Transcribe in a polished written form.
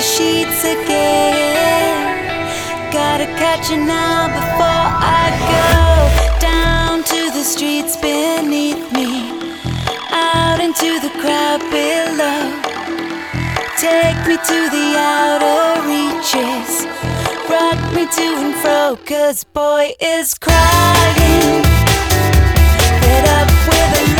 sheets again. Gotta catch you now before I go down to the streets beneath me, out into the crowd below. Take me to the outer reaches, rock me to and fro, 'cause boy is crying. Fed up with a